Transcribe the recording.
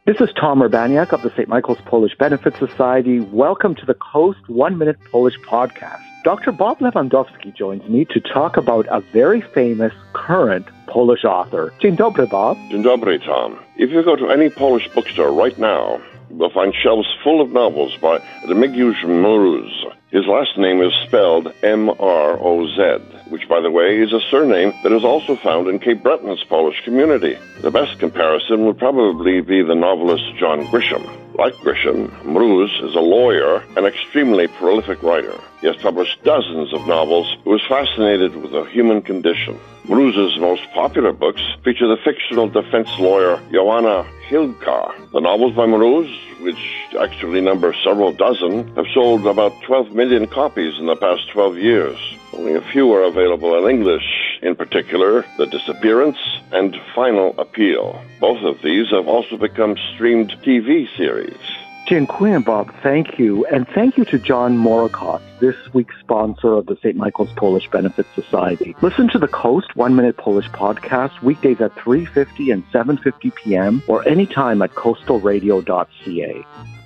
This is Tom Urbaniak of the St. Michael's Polish Benefit Society. Welcome to the Coast 1 Minute Polish podcast. Dr. Bob Lewandowski joins me to talk about a very famous current Polish author. Dzień dobry, Bob. Dzień dobry, Tom. If you go to any Polish bookstore right now, you'll find shelves full of novels by Remigiusz Mróz. His last name is spelled M-R-O-Z, which, by the way, is a surname that is also found in Cape Breton's Polish community. The best comparison would probably be the novelist John Grisham. Like Grisham, Mróz is a lawyer and extremely prolific writer. He has published dozens of novels. He was fascinated with the human condition. Mróz's most popular books feature the fictional defense lawyer Joanna Hilka. The novels by Mróz, which actually number several dozen, have sold about 12 million copies in the past 12 years. Only a few are available in English, in particular, The Disappearance and Final Appeal. Both of these have also become streamed TV series. Dziękuję, Bob. Thank you. And thank you to John Morikot, this week's sponsor of the St. Michael's Polish Benefit Society. Listen to the Coast 1 Minute Polish podcast weekdays at 3:50 and 7:50 p.m. or anytime at coastalradio.ca.